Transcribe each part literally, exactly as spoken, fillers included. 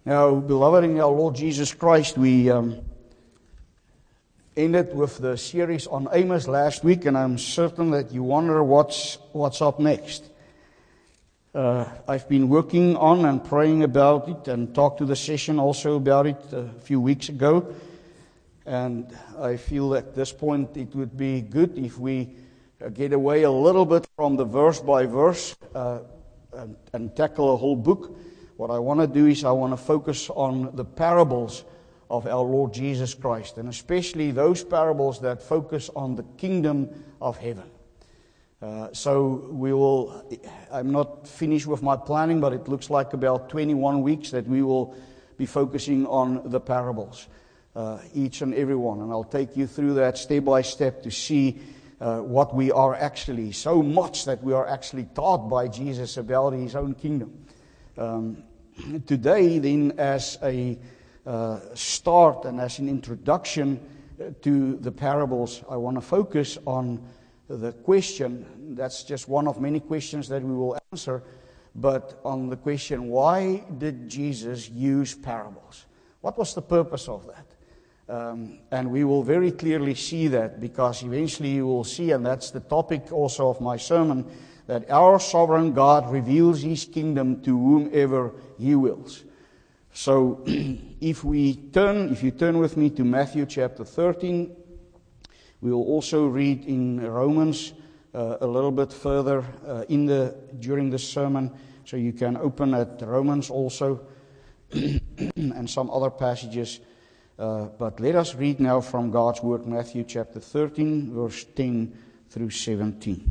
Now, beloved in our Lord Jesus Christ, we um, ended with the series on Amos last week, and I'm certain that you wonder what's what's up next. Uh, I've been working on and praying about it, and talked to the session also about it a few weeks ago. And I feel at this point it would be good if we uh, get away a little bit from the verse by verse uh, and, and tackle a whole book. What I want to do is I want to focus on the parables of our Lord Jesus Christ, and especially those parables that focus on the kingdom of heaven. Uh, so we will, I'm not finished with my planning, but it looks like about twenty-one weeks that we will be focusing on the parables, uh, each and every one. And I'll take you through that step by step to see uh, what we are actually, so much that we are actually taught by Jesus about His own kingdom. Um, today, then, as a uh, start and as an introduction to the parables, I want to focus on the question, that's just one of many questions that we will answer, but on the question, why did Jesus use parables? What was the purpose of that? Um, and we will very clearly see that, because eventually you will see, and that's the topic also of my sermon, that our sovereign God reveals His kingdom to whomever He wills. So, if we turn, if you turn with me to Matthew chapter thirteen, we will also read in Romans uh, a little bit further uh, in the during the sermon, so you can open at Romans also and some other passages. Uh, but let us read now from God's Word, Matthew chapter thirteen, verse ten through seventeen.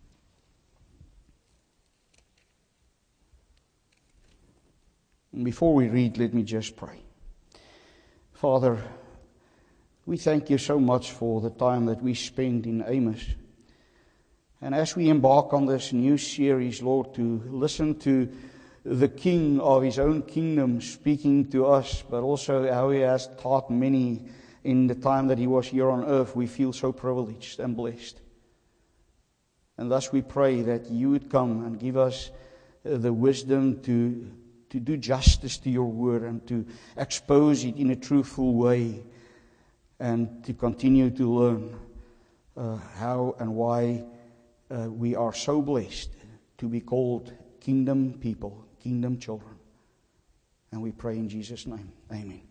Before we read, let me just pray. Father, we thank You so much for the time that we spent in Amos. And as we embark on this new series, Lord, to listen to the King of His own kingdom speaking to us, but also how He has taught many in the time that He was here on earth, we feel so privileged and blessed. And thus we pray that You would come and give us the wisdom to to do justice to Your word and to expose it in a truthful way, and to continue to learn uh, how and why uh, we are so blessed to be called kingdom people, kingdom children. And we pray in Jesus' name. Amen.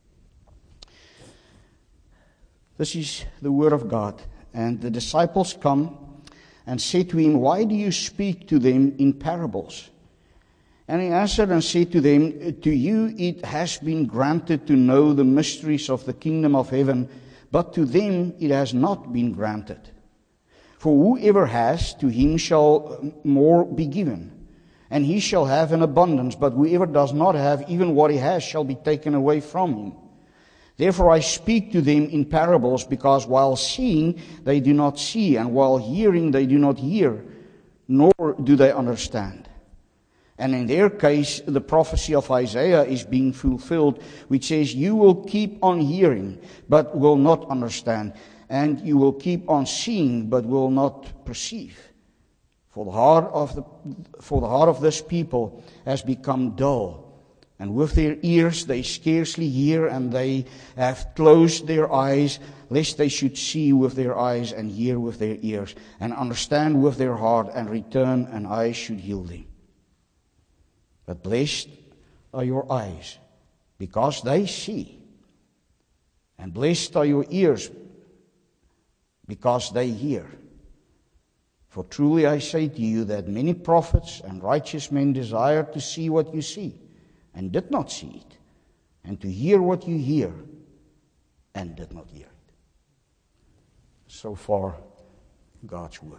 This is the word of God. And the disciples come and said to Him, "Why do You speak to them in parables?" And He answered and said to them, "To you it has been granted to know the mysteries of the kingdom of heaven, but to them it has not been granted. For whoever has, to him shall more be given, and he shall have an abundance. But whoever does not have, even what he has shall be taken away from him. Therefore I speak to them in parables, because while seeing they do not see, and while hearing they do not hear, nor do they understand. And in their case, the prophecy of Isaiah is being fulfilled, which says, You will keep on hearing, but will not understand. And you will keep on seeing, but will not perceive. For the heart of the, for the heart of this people has become dull. And with their ears they scarcely hear, and they have closed their eyes, lest they should see with their eyes, and hear with their ears, and understand with their heart, and return, and I should heal them. But blessed are your eyes, because they see. And blessed are your ears, because they hear. For truly I say to you that many prophets and righteous men desired to see what you see, and did not see it, and to hear what you hear, and did not hear it. So far, God's word.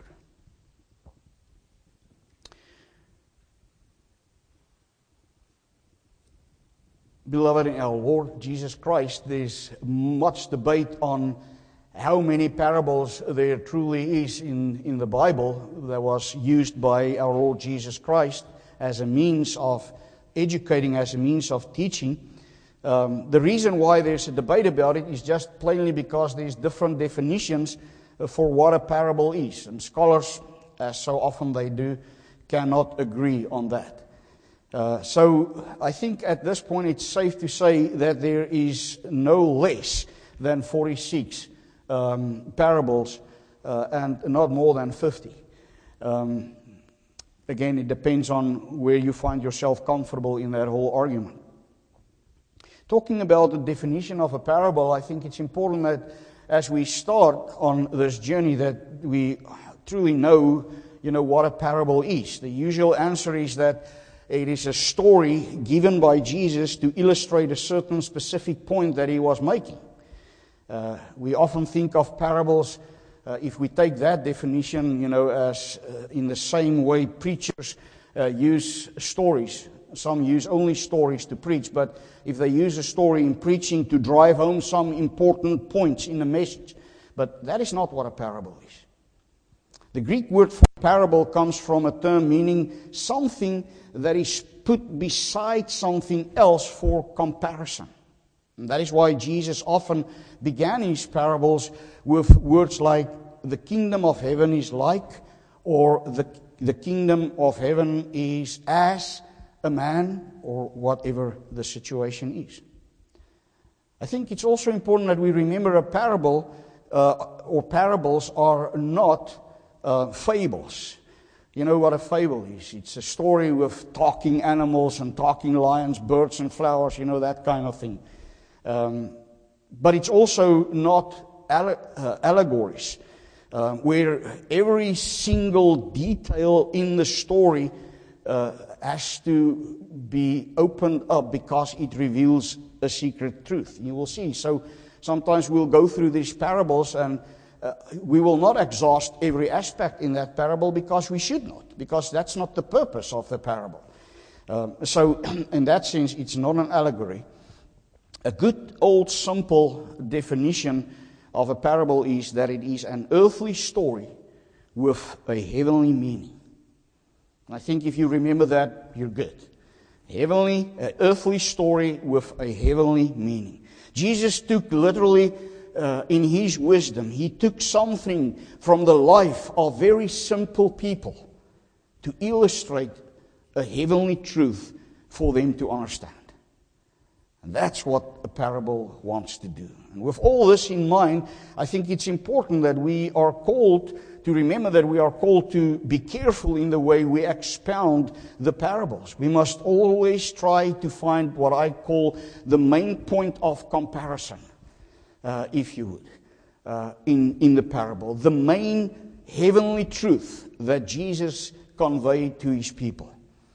Beloved in our Lord Jesus Christ, there's much debate on how many parables there truly is in, in the Bible that was used by our Lord Jesus Christ as a means of educating, as a means of teaching. Um, the reason why there's a debate about it is just plainly because there's different definitions for what a parable is. And scholars, as so often they do, cannot agree on that. Uh, so I think at this point it's safe to say that there is no less than forty-six um, parables uh, and not more than fifty. Um, again, it depends on where you find yourself comfortable in that whole argument. Talking about the definition of a parable, I think it's important that as we start on this journey that we truly know, you know, what a parable is. The usual answer is that it is a story given by Jesus to illustrate a certain specific point that he was making. Uh, we often think of parables, uh, if we take that definition, you know, as uh, in the same way preachers uh, use stories. Some use only stories to preach, but if they use a story in preaching to drive home some important points in the message. But that is not what a parable is. The Greek word for parable comes from a term meaning something that is put beside something else for comparison. And that is why Jesus often began his parables with words like, the kingdom of heaven is like, or the, the kingdom of heaven is as a man, or whatever the situation is. I think it's also important that we remember a parable, uh, or parables are not uh, fables. You know what a fable is? It's a story with talking animals and talking lions, birds and flowers, you know, that kind of thing. Um, but it's also not alle- uh, allegories, uh, where every single detail in the story uh, has to be opened up because it reveals a secret truth. You will see. So sometimes we'll go through these parables and uh, we will not exhaust every aspect in that parable because we should not, because that's not the purpose of the parable. Um, so in that sense, it's not an allegory. A good old simple definition of a parable is that it is an earthly story with a heavenly meaning. I think if you remember that, you're good. Heavenly, an earthly story with a heavenly meaning. Jesus took literally, uh, in his wisdom, he took something from the life of very simple people to illustrate a heavenly truth for them to understand. And that's what a parable wants to do. And with all this in mind, I think it's important that we are called to remember that we are called to be careful in the way we expound the parables. We must always try to find what I call the main point of comparison, uh, if you would, uh, in, in the parable. The main heavenly truth that Jesus conveyed to his people.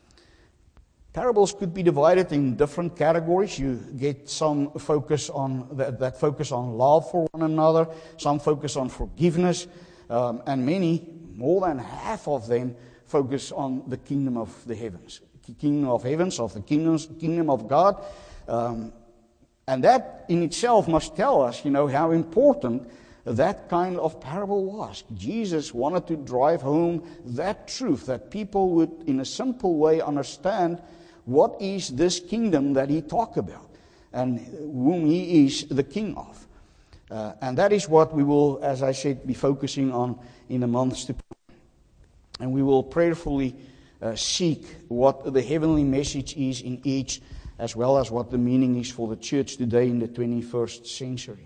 Parables could be divided in different categories. You get some focus on that, that focus on love for one another, some focus on forgiveness, um, and many, more than half of them, focus on the kingdom of the heavens, the kingdom of heavens, of the kingdoms, kingdom of God, um, and that in itself must tell us, you know, how important that kind of parable was. Jesus wanted to drive home that truth, that people would, in a simple way, understand what is this kingdom that he talked about and whom he is the king of. Uh, and that is what we will, as I said, be focusing on in the months to come. And we will prayerfully uh, seek what the heavenly message is in each, as well as what the meaning is for the church today in the twenty-first century.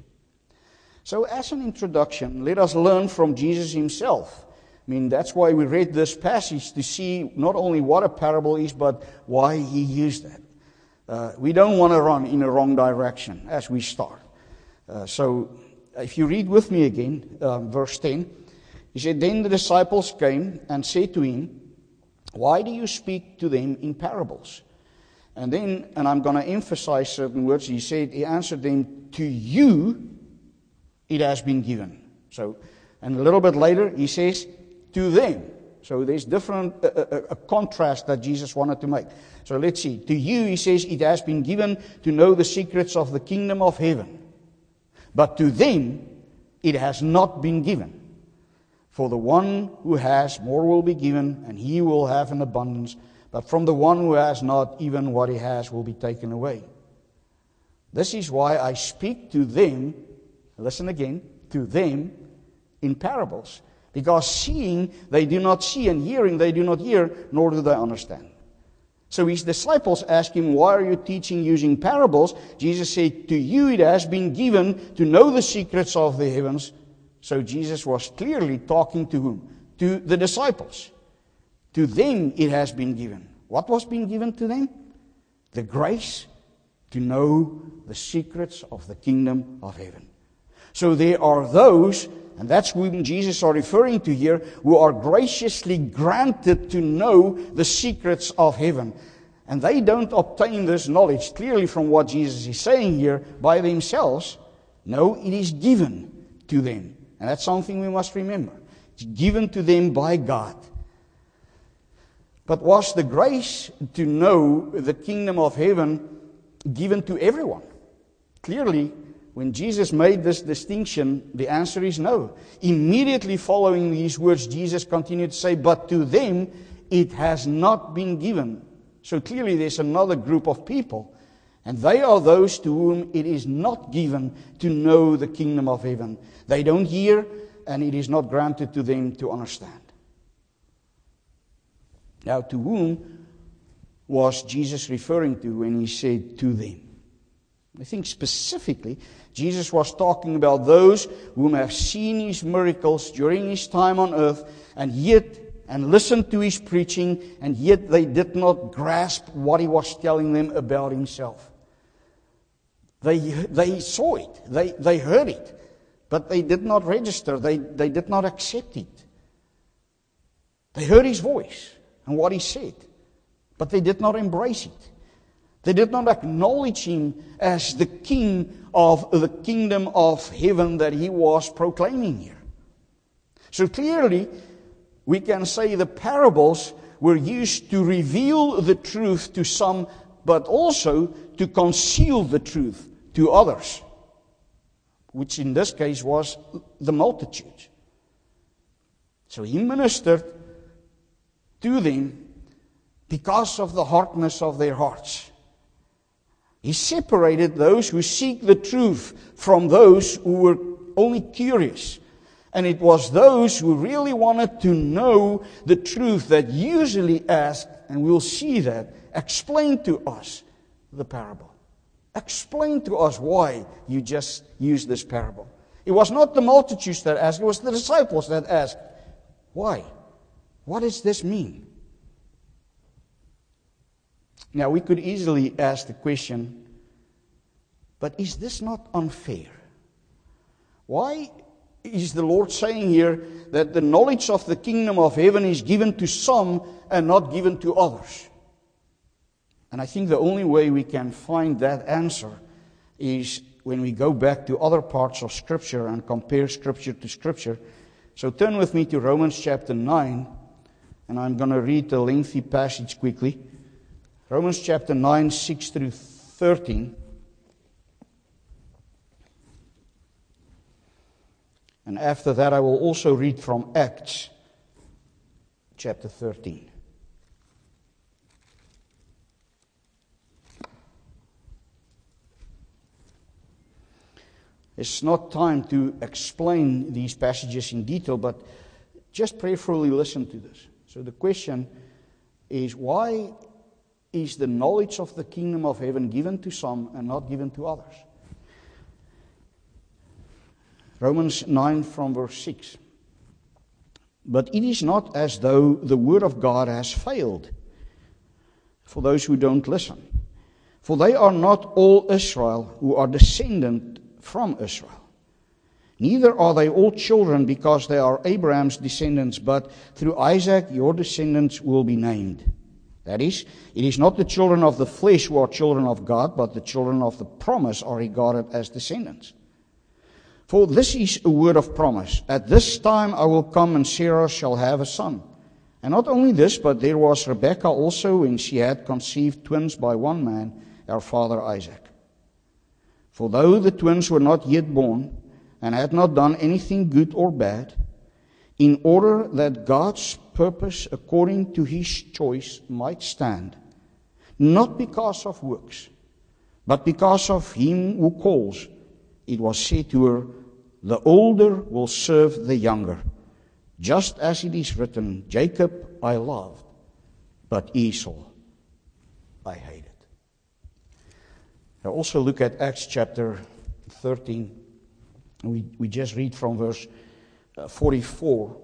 So as an introduction, let us learn from Jesus himself. I mean, that's why we read this passage, to see not only what a parable is, but why he used that. Uh, we don't want to run in a wrong direction as we start. Uh, so if you read with me again, um, verse ten, he said, "Then the disciples came and said to him, 'Why do you speak to them in parables?' And then, and I'm going to emphasize certain words, he said, he answered them, 'To you it has been given.'" So, and a little bit later, he says, "To them." So there's different, a, a, a contrast that Jesus wanted to make. So let's see. To you, he says, it has been given to know the secrets of the kingdom of heaven. But to them, it has not been given. For the one who has, more will be given, and he will have an abundance. But from the one who has not, even what he has will be taken away. This is why I speak to them, listen again, to them in parables. Because seeing they do not see, and hearing they do not hear, nor do they understand. So his disciples asked him, why are you teaching using parables? Jesus said, to you it has been given to know the secrets of the heavens. So Jesus was clearly talking to whom? To the disciples. To them it has been given. What was being given to them? The grace to know the secrets of the kingdom of heaven. So there are those, and that's whom Jesus are referring to here, who are graciously granted to know the secrets of heaven. And they don't obtain this knowledge clearly from what Jesus is saying here by themselves. No, it is given to them. And that's something we must remember. It's given to them by God. But was the grace to know the kingdom of heaven given to everyone? Clearly, when Jesus made this distinction, the answer is no. Immediately following these words, Jesus continued to say, but to them it has not been given. So clearly there's another group of people, and they are those to whom it is not given to know the kingdom of heaven. They don't hear, and it is not granted to them to understand. Now, to whom was Jesus referring to when he said to them? I think specifically, Jesus was talking about those whom have seen his miracles during his time on earth, and yet, and listened to his preaching, and yet they did not grasp what he was telling them about himself. They, they saw it, they, they heard it, but they did not register, they, they did not accept it. They heard his voice and what he said, but they did not embrace it. They did not acknowledge him as the king of the kingdom of heaven that he was proclaiming here. So clearly, we can say the parables were used to reveal the truth to some, but also to conceal the truth to others, which in this case was the multitude. So he ministered to them because of the hardness of their hearts. He separated those who seek the truth from those who were only curious. And it was those who really wanted to know the truth that usually asked, and we'll see that, explain to us the parable. Explain to us why you just used this parable. It was not the multitudes that asked, it was the disciples that asked, why? What does this mean? Now, we could easily ask the question, but is this not unfair? Why is the Lord saying here that the knowledge of the kingdom of heaven is given to some and not given to others? And I think the only way we can find that answer is when we go back to other parts of Scripture and compare Scripture to Scripture. So turn with me to Romans chapter nine, and I'm going to read a lengthy passage quickly. Romans chapter nine, six through thirteen. And after that I will also read from Acts chapter thirteen. It's not time to explain these passages in detail, but just prayerfully listen to this. So the question is, why is the knowledge of the kingdom of heaven given to some and not given to others? Romans nine from verse six. But it is not as though the word of God has failed for those who don't listen. For they are not all Israel who are descendant from Israel. Neither are they all children because they are Abraham's descendants, but through Isaac your descendants will be named. That is, it is not the children of the flesh who are children of God, but the children of the promise are regarded as descendants. For this is a word of promise. At this time I will come, and Sarah shall have a son. And not only this, but there was Rebekah also, when she had conceived twins by one man, our father Isaac. For though the twins were not yet born, and had not done anything good or bad, in order that God's purpose according to his choice might stand, not because of works, but because of him who calls, it was said to her, the older will serve the younger. Just as it is written, Jacob I loved, but Esau I hate it. Now also look at Acts chapter thirteen. We, we just read from verse uh, forty-four.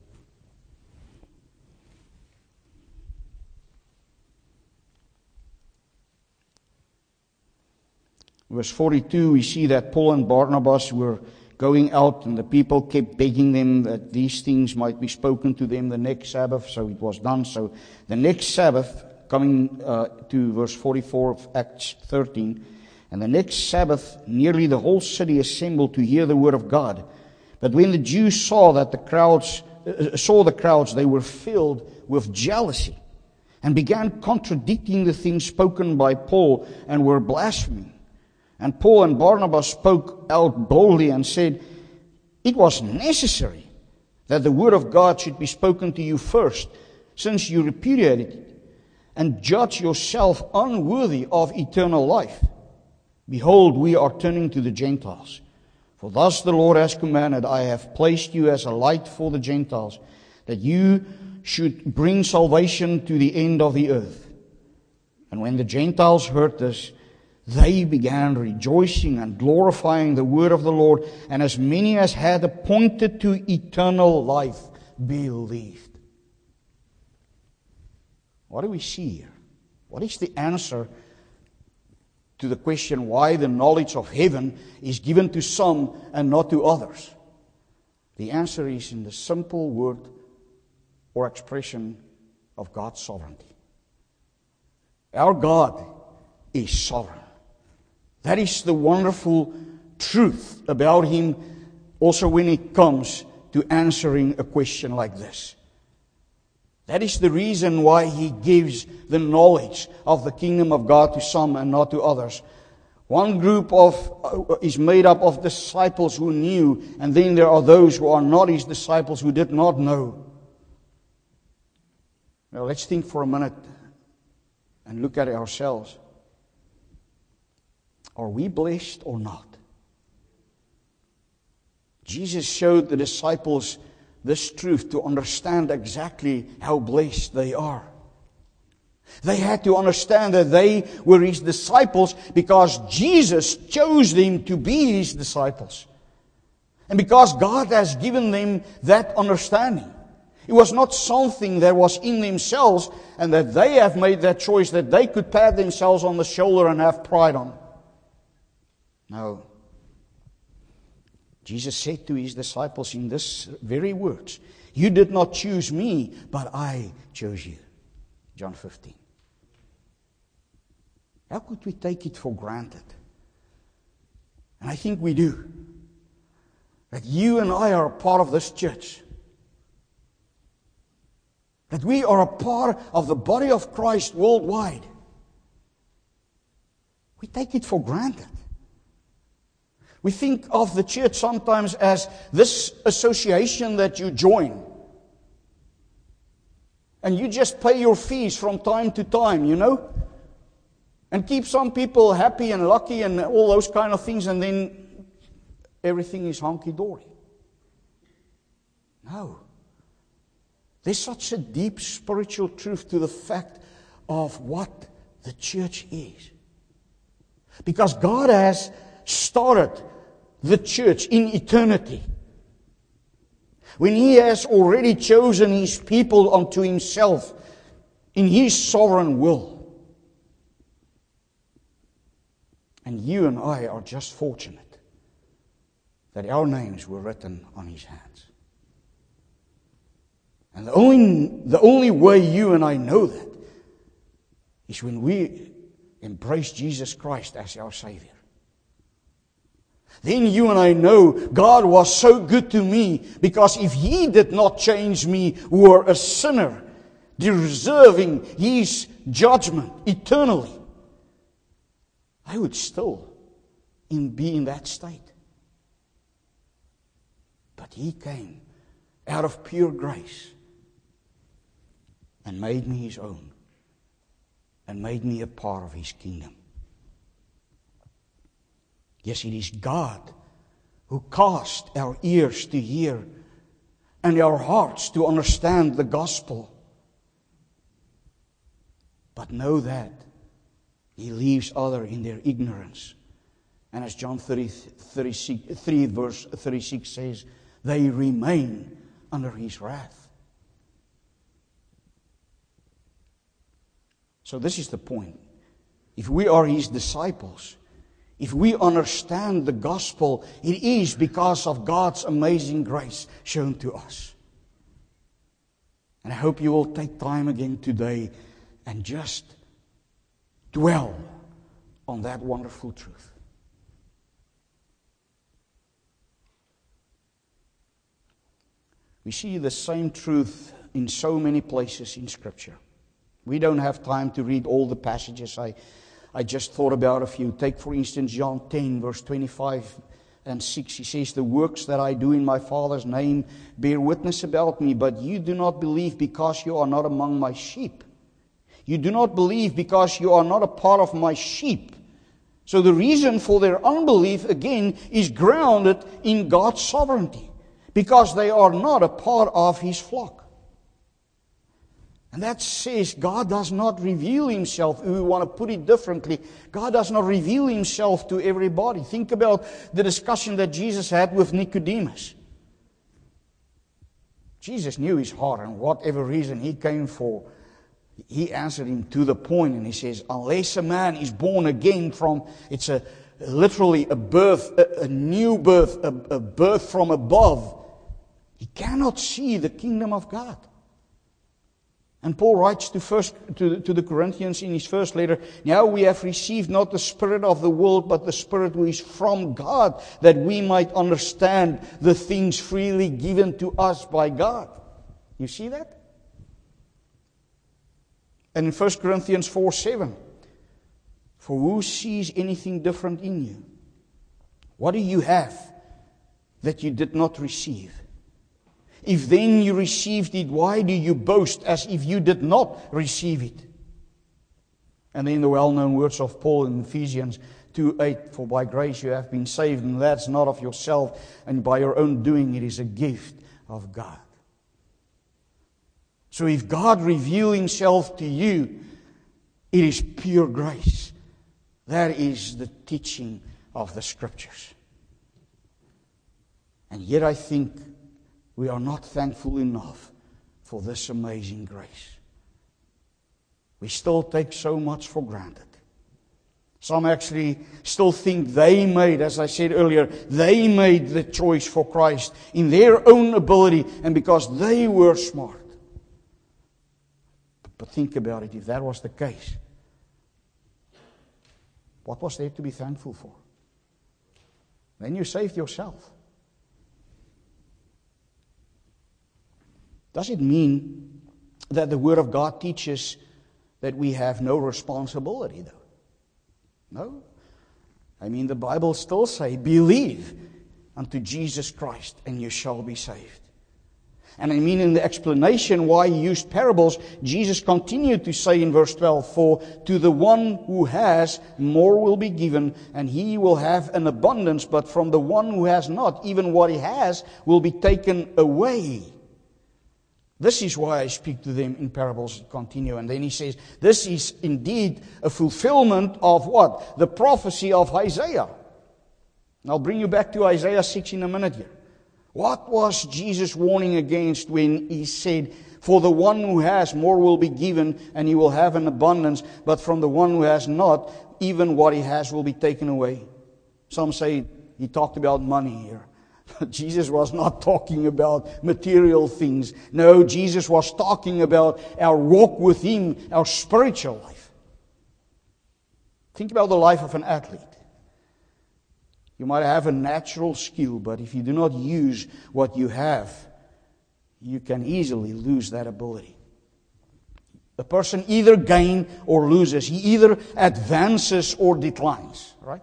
Verse forty-two, we see that Paul and Barnabas were going out, and the people kept begging them that these things might be spoken to them the next Sabbath, so it was done. So the next Sabbath, coming uh, to verse forty-four of Acts thirteen, and the next Sabbath nearly the whole city assembled to hear the word of God. But when the Jews saw that the crowds uh, saw the crowds, they were filled with jealousy, and began contradicting the things spoken by Paul, and were blaspheming. And Paul and Barnabas spoke out boldly and said, "It was necessary that the word of God should be spoken to you first, since you repudiated it, and judge yourself unworthy of eternal life. Behold, we are turning to the Gentiles. For thus the Lord has commanded, I have placed you as a light for the Gentiles, that you should bring salvation to the end of the earth." And when the Gentiles heard this, they began rejoicing and glorifying the word of the Lord, and as many as had appointed to eternal life believed. What do we see here? What is the answer to the question why the knowledge of heaven is given to some and not to others? The answer is in the simple word or expression of God's sovereignty. Our God is sovereign. That is the wonderful truth about Him, also when it comes to answering a question like this. That is the reason why He gives the knowledge of the kingdom of God to some and not to others. One group of uh, is made up of disciples who knew, and then there are those who are not His disciples who did not know. Now let's think for a minute and look at ourselves. Are we blessed or not? Jesus showed the disciples this truth to understand exactly how blessed they are. They had to understand that they were His disciples because Jesus chose them to be His disciples. And because God has given them that understanding. It was not something that was in themselves and that they have made that choice that they could pat themselves on the shoulder and have pride on. No. Jesus said to His disciples in this very words, "You did not choose me, but I chose you." John fifteen. How could we take it for granted? And I think we do. That you and I are a part of this church. That we are a part of the body of Christ worldwide. We take it for granted. We think of the church sometimes as this association that you join. And you just pay your fees from time to time, you know. And keep some people happy and lucky and all those kind of things, and then everything is hunky-dory. No. There's such a deep spiritual truth to the fact of what the church is. Because God has started the church in eternity. When He has already chosen His people unto Himself in His sovereign will. And you and I are just fortunate that our names were written on His hands. And the only, the only way you and I know that is when we embrace Jesus Christ as our Savior. Then you and I know God was so good to me, because if He did not change me, who were a sinner, deserving His judgment eternally, I would still in, be in that state. But He came out of pure grace and made me His own and made me a part of His kingdom. Yes, it is God who caused our ears to hear and our hearts to understand the gospel. But know that He leaves others in their ignorance. And as John thirty, thirty-six, three verse thirty-six says, they remain under His wrath. So this is the point. If we are His disciples, if we understand the gospel, it is because of God's amazing grace shown to us. And I hope you will take time again today and just dwell on that wonderful truth. We see the same truth in so many places in Scripture. We don't have time to read all the passages. I I just thought about a few. Take, for instance, John ten, verse twenty-five and six. He says, the works that I do in my Father's name bear witness about me, but you do not believe because you are not among my sheep. You do not believe because you are not a part of my sheep. So the reason for their unbelief, again, is grounded in God's sovereignty, because they are not a part of His flock. And that says God does not reveal Himself. We want to put it differently. God does not reveal Himself to everybody. Think about the discussion that Jesus had with Nicodemus. Jesus knew his heart, and whatever reason he came for, He answered him to the point. And He says, unless a man is born again from, it's a literally a birth, a, a new birth, a, a birth from above, he cannot see the kingdom of God. And Paul writes to first to, to the Corinthians in his first letter, now we have received not the spirit of the world, but the Spirit who is from God, that we might understand the things freely given to us by God. You see that? And in First Corinthians four seven, for who sees anything different in you? What do you have that you did not receive? If then you received it, why do you boast as if you did not receive it? And then the well-known words of Paul in Ephesians two eight, for by grace you have been saved, and that's not of yourself, and by your own doing it is a gift of God. So if God reveals Himself to you, it is pure grace. That is the teaching of the Scriptures. And yet I think we are not thankful enough for this amazing grace. We still take so much for granted. Some actually still think they made, as I said earlier, they made the choice for Christ in their own ability and because they were smart. But think about it, if that was the case, what was there to be thankful for? Then you saved yourself. Does it mean that the Word of God teaches that we have no responsibility, though? No. I mean, the Bible still says, believe unto Jesus Christ and you shall be saved. And I mean, in the explanation why He used parables, Jesus continued to say in verse twelve, for to the one who has, more will be given, and he will have an abundance, but from the one who has not, even what he has will be taken away. This is why I speak to them in parables. Continue. And then he says, this is indeed a fulfillment of what? The prophecy of Isaiah. And I'll bring you back to Isaiah six in a minute here. What was Jesus warning against when He said, for the one who has, more will be given, and he will have an abundance, but from the one who has not, even what he has will be taken away? Some say He talked about money here. Jesus was not talking about material things. No, Jesus was talking about our walk with Him, our spiritual life. Think about the life of an athlete. You might have a natural skill, but if you do not use what you have, you can easily lose that ability. The person either gains or loses. He either advances or declines, right?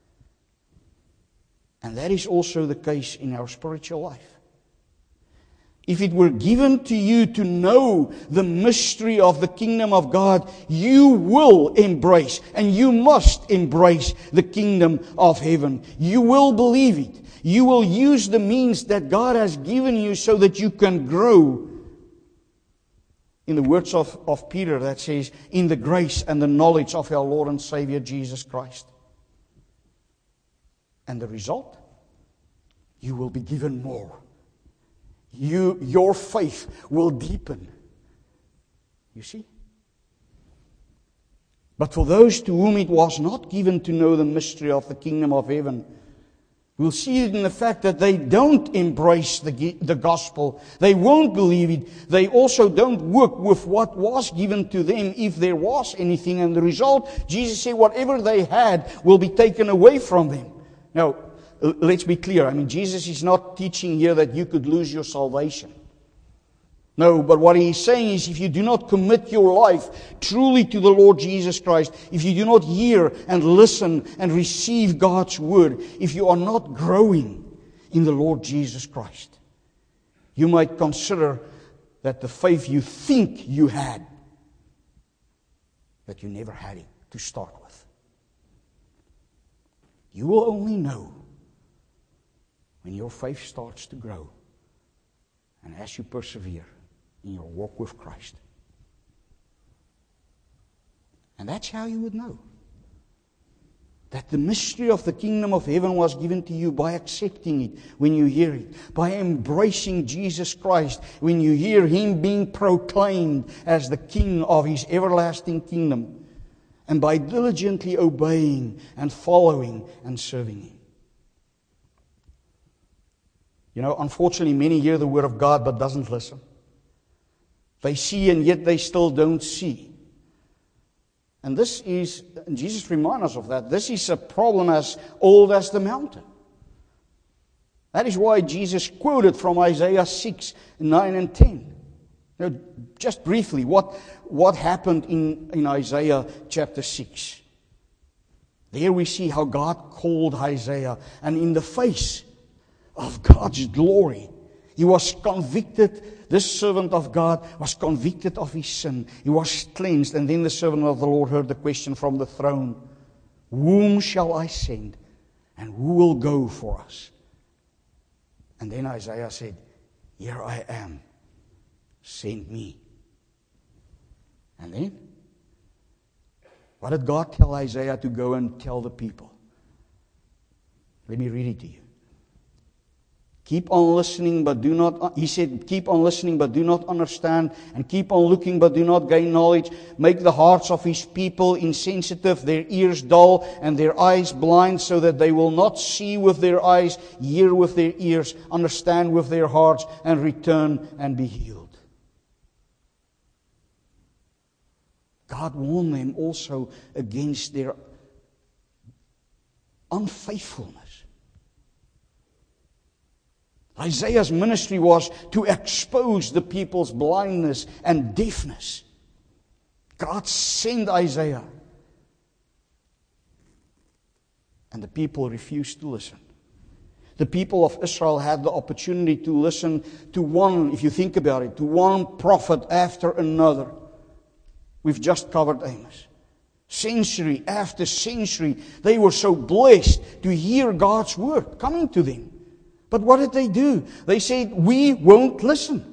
And that is also the case in our spiritual life. If it were given to you to know the mystery of the kingdom of God, you will embrace, and you must embrace the kingdom of heaven. You will believe it. You will use the means that God has given you so that you can grow in the words of, of Peter that says, in the grace and the knowledge of our Lord and Savior Jesus Christ. And the result? You will be given more. You, your faith will deepen. You see? But for those to whom it was not given to know the mystery of the kingdom of heaven, we'll see it in the fact that they don't embrace the, the gospel. They won't believe it. They also don't work with what was given to them, if there was anything. And the result, Jesus said, whatever they had will be taken away from them. Now, let's be clear. I mean, Jesus is not teaching here that you could lose your salvation. No, but what He is saying is, if you do not commit your life truly to the Lord Jesus Christ, if you do not hear and listen and receive God's Word, if you are not growing in the Lord Jesus Christ, you might consider that the faith you think you had, that you never had it to start with. You will only know when your faith starts to grow and as you persevere in your walk with Christ. And that's how you would know that the mystery of the kingdom of heaven was given to you, by accepting it when you hear it, by embracing Jesus Christ when you hear Him being proclaimed as the King of His everlasting kingdom, and by diligently obeying and following and serving Him. You know, unfortunately, many hear the Word of God but doesn't listen. They see and yet they still don't see. And this is, and Jesus reminds us of that, this is a problem as old as the mountain. That is why Jesus quoted from Isaiah six, nine and ten. Now, just briefly, what, what happened in, in Isaiah chapter six? There we see how God called Isaiah, and in the face of God's glory, he was convicted. This servant of God was convicted of his sin. He was cleansed. And then the servant of the Lord heard the question from the throne, whom shall I send? And who will go for us? And then Isaiah said, here I am. Send me. And then, what did God tell Isaiah to go and tell the people? Let me read it to you. Keep on listening, but do not, he said, keep on listening, but do not understand, and keep on looking, but do not gain knowledge. Make the hearts of His people insensitive, their ears dull, and their eyes blind, so that they will not see with their eyes, hear with their ears, understand with their hearts, and return and be healed. God warned them also against their unfaithfulness. Isaiah's ministry was to expose the people's blindness and deafness. God sent Isaiah. And the people refused to listen. The people of Israel had the opportunity to listen to one, if you think about it, to one prophet after another. We've just covered Amos. Century after century, they were so blessed to hear God's word coming to them. But what did they do? They said, we won't listen.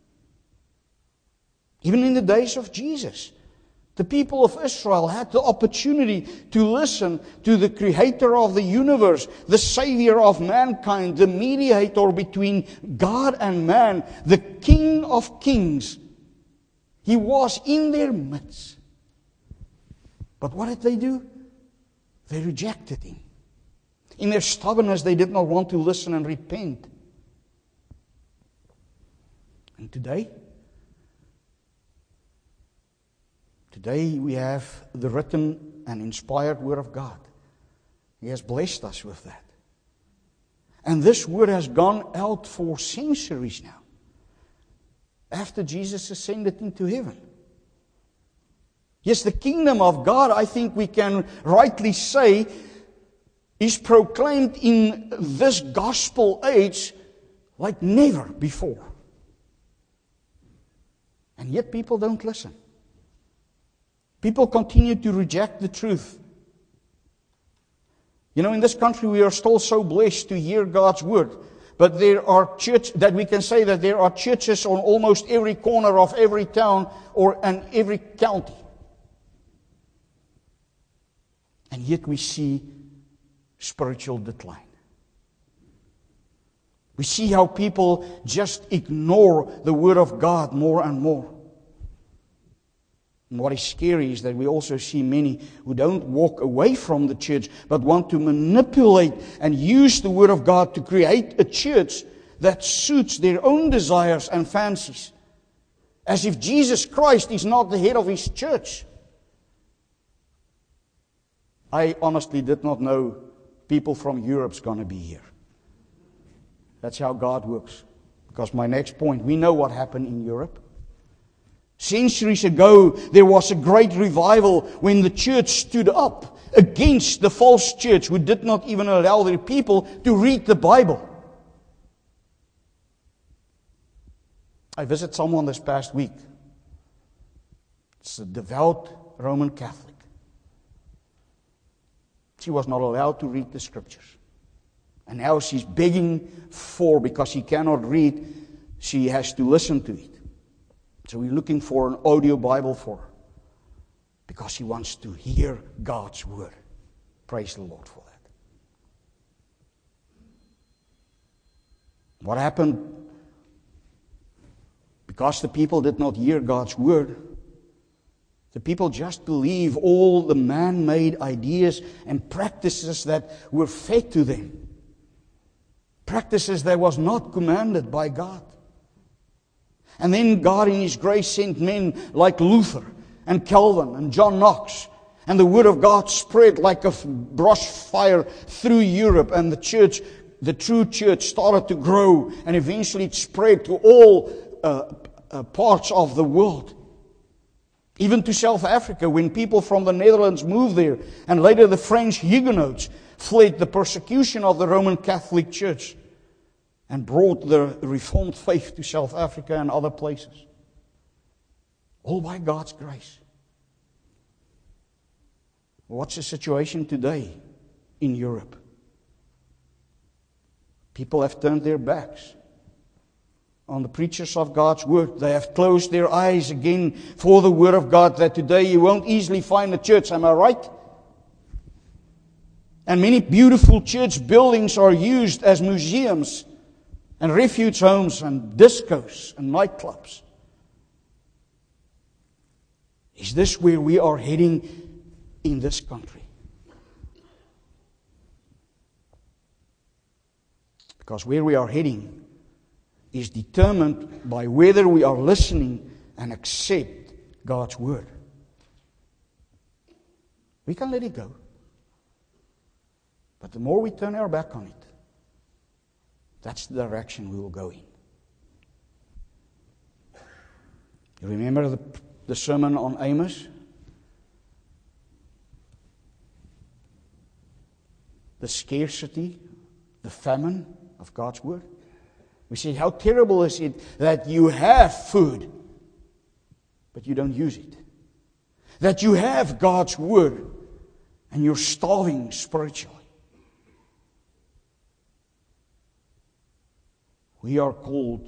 Even in the days of Jesus, the people of Israel had the opportunity to listen to the Creator of the universe, the Savior of mankind, the mediator between God and man, the King of kings. He was in their midst. But what did they do? They rejected Him. In their stubbornness, they did not want to listen and repent. And today, today we have the written and inspired Word of God. He has blessed us with that. And this Word has gone out for centuries now, after Jesus ascended into heaven. Yes, the kingdom of God, I think we can rightly say, is proclaimed in this gospel age like never before. And yet people don't listen. People continue to reject the truth. You know, in this country we are still so blessed to hear God's word. but there are church that we can say that there are churches on almost every corner of every town or and every county. And yet we see spiritual decline. We see how people just ignore the Word of God more and more. And what is scary is that we also see many who don't walk away from the church, but want to manipulate and use the Word of God to create a church that suits their own desires and fancies. As if Jesus Christ is not the head of His church. I honestly did not know people from Europe's going to be here. That's how God works. Because my next point, we know what happened in Europe. Centuries ago, there was a great revival when the church stood up against the false church who did not even allow their people to read the Bible. I visited someone this past week. It's a devout Roman Catholic. She was not allowed to read the Scriptures. And now she's begging for, because she cannot read, she has to listen to it. So we're looking for an audio Bible for her. Because she wants to hear God's Word. Praise the Lord for that. What happened? Because the people did not hear God's Word, the people just believe all the man-made ideas and practices that were fed to them. Practices that was not commanded by God. And then God in His grace sent men like Luther and Calvin and John Knox. And the Word of God spread like a brush fire through Europe. And the church, the true church, started to grow. And eventually it spread to all uh, uh, parts of the world. Even to South Africa, when people from the Netherlands moved there. And later the French Huguenots fled the persecution of the Roman Catholic Church. And brought the Reformed faith to South Africa and other places. All by God's grace. What's the situation today in Europe? People have turned their backs on the preachers of God's Word. They have closed their eyes again for the Word of God, that today you won't easily find a church. Am I right? And many beautiful church buildings are used as museums and refuge homes and discos and nightclubs. Is this where we are heading in this country? Because where we are heading is determined by whether we are listening and accept God's Word. We can let it go. But the more we turn our back on it, that's the direction we will go in. You remember the, the sermon on Amos? The scarcity, the famine of God's Word. We say, how terrible is it that you have food, but you don't use it. That you have God's Word, and you're starving spiritually. We are called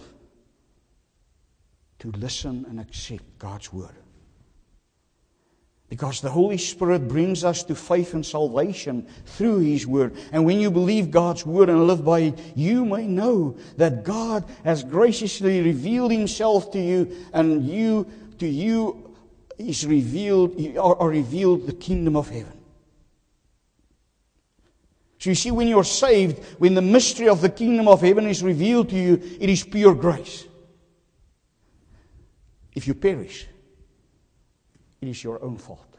to listen and accept God's Word. Because the Holy Spirit brings us to faith and salvation through His Word. And when you believe God's Word and live by it, you may know that God has graciously revealed Himself to you, and you to you is revealed, are, are revealed the kingdom of heaven. So you see, when you're saved, when the mystery of the kingdom of heaven is revealed to you, it is pure grace. If you perish, it is your own fault.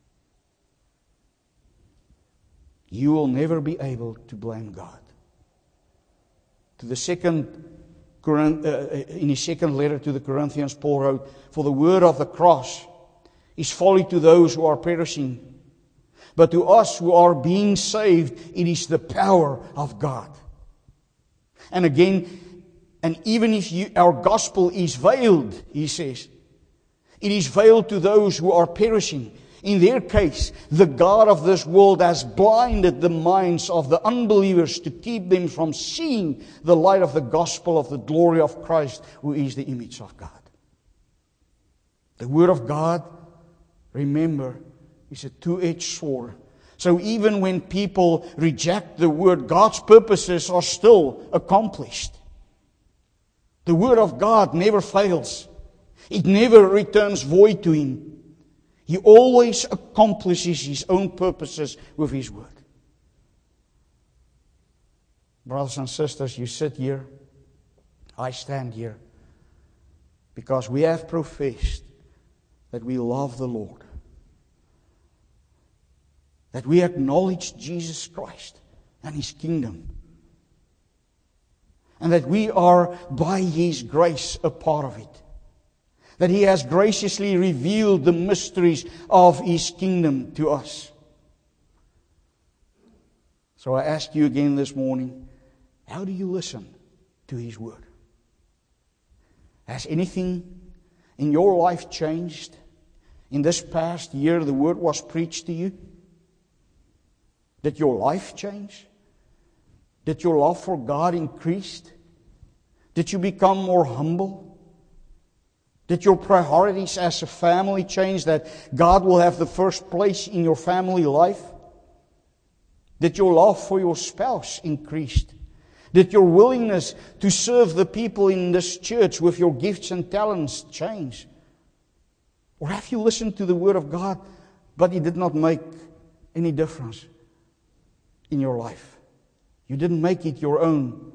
You will never be able to blame God. To the second, in his second letter to the Corinthians, Paul wrote, "For the word of the cross is folly to those who are perishing. But to us who are being saved, it is the power of God." And again, and even if you, our gospel is veiled, he says, it is veiled to those who are perishing. In their case, the God of this world has blinded the minds of the unbelievers to keep them from seeing the light of the gospel of the glory of Christ, who is the image of God. The Word of God, remember, is a two-edged sword. So even when people reject the Word, God's purposes are still accomplished. The Word of God never fails. It never returns void to Him. He always accomplishes His own purposes with His Word. Brothers and sisters, you sit here, I stand here, because we have professed that we love the Lord, that we acknowledge Jesus Christ and His kingdom, and that we are by His grace a part of it. That He has graciously revealed the mysteries of His kingdom to us. So I ask you again this morning, how do you listen to His Word? Has anything in your life changed? In this past year the Word was preached to you? Did your life change? Did your love for God increase? Did you become more humble? Did your priorities as a family change, that God will have the first place in your family life? Did your love for your spouse increase? Did your willingness to serve the people in this church with your gifts and talents change? Or have you listened to the Word of God, but it did not make any difference in your life? You didn't make it your own.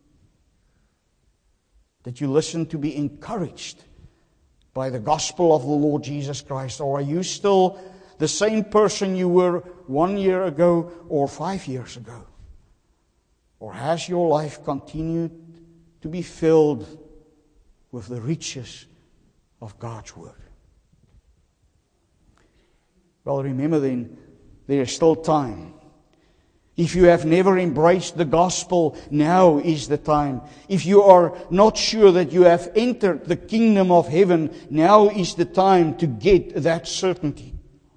Did you listen to be encouraged by the gospel of the Lord Jesus Christ? Or are you still the same person you were one year ago or five years ago? Or has your life continued to be filled with the riches of God's Word? Well, remember then, there is still time. If you have never embraced the gospel, now is the time. If you are not sure that you have entered the kingdom of heaven, now is the time to get that certainty.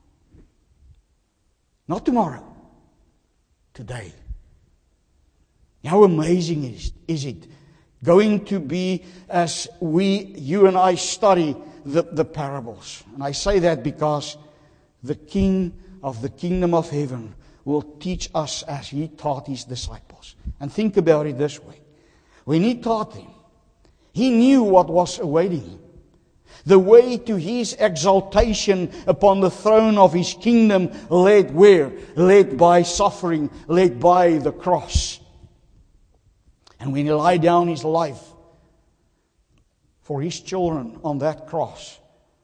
Not tomorrow, today. How amazing is, is it going to be as we, you and I study the, the parables. And I say that because the King of the kingdom of heaven will teach us as He taught His disciples. And think about it this way. When He taught them, He knew what was awaiting Him. The way to His exaltation upon the throne of His kingdom led where? Led by suffering, led by the cross. And when He laid down His life for His children on that cross,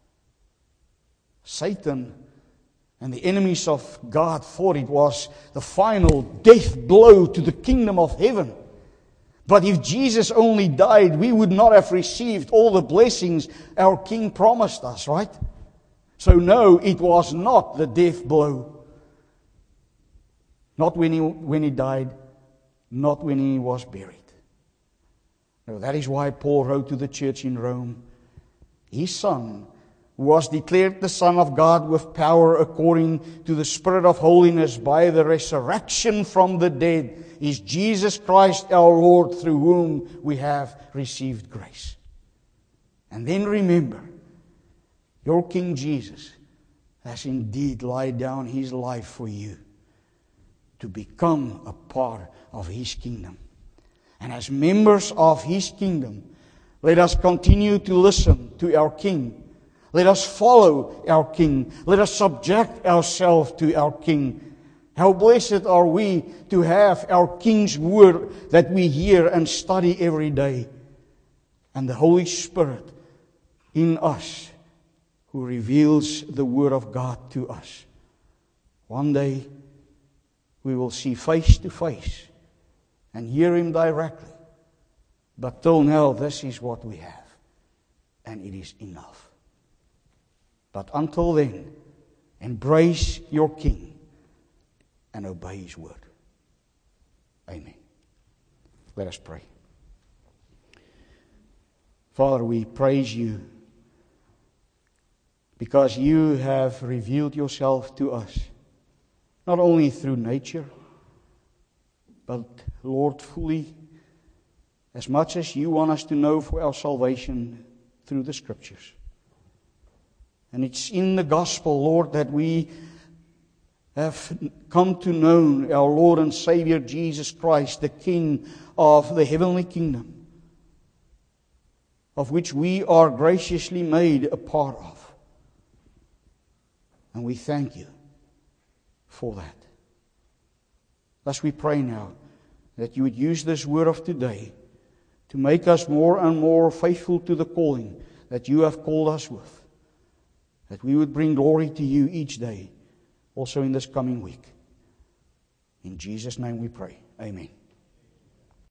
Satan and the enemies of God thought it was the final death blow to the kingdom of heaven. But if Jesus only died, we would not have received all the blessings our King promised us, right? So no, it was not the death blow. Not when he, when he died, not when He was buried. No, that is why Paul wrote to the church in Rome, His Son, who was declared the Son of God with power according to the Spirit of holiness by the resurrection from the dead, is Jesus Christ our Lord, through whom we have received grace. And then remember, your King Jesus has indeed laid down His life for you to become a part of His kingdom. And as members of His kingdom, let us continue to listen to our King. Let us follow our King. Let us subject ourselves to our King. How blessed are we to have our King's Word that we hear and study every day. And the Holy Spirit in us who reveals the Word of God to us. One day we will see face to face and hear Him directly. But till now, this is what we have. And it is enough. But until then, embrace your King and obey His Word. Amen. Let us pray. Father, we praise You because you have revealed yourself to us, not only through nature, but, Lord, fully, as much as you want us to know for our salvation through the Scriptures. And it's in the gospel, Lord, that we have come to know our Lord and Savior Jesus Christ, the King of the heavenly kingdom, of which we are graciously made a part of. And we thank you for that. Thus we pray now that you would use this word of today to make us more and more faithful to the calling that you have called us with. That we would bring glory to you each day, also in this coming week. In Jesus' name we pray. Amen.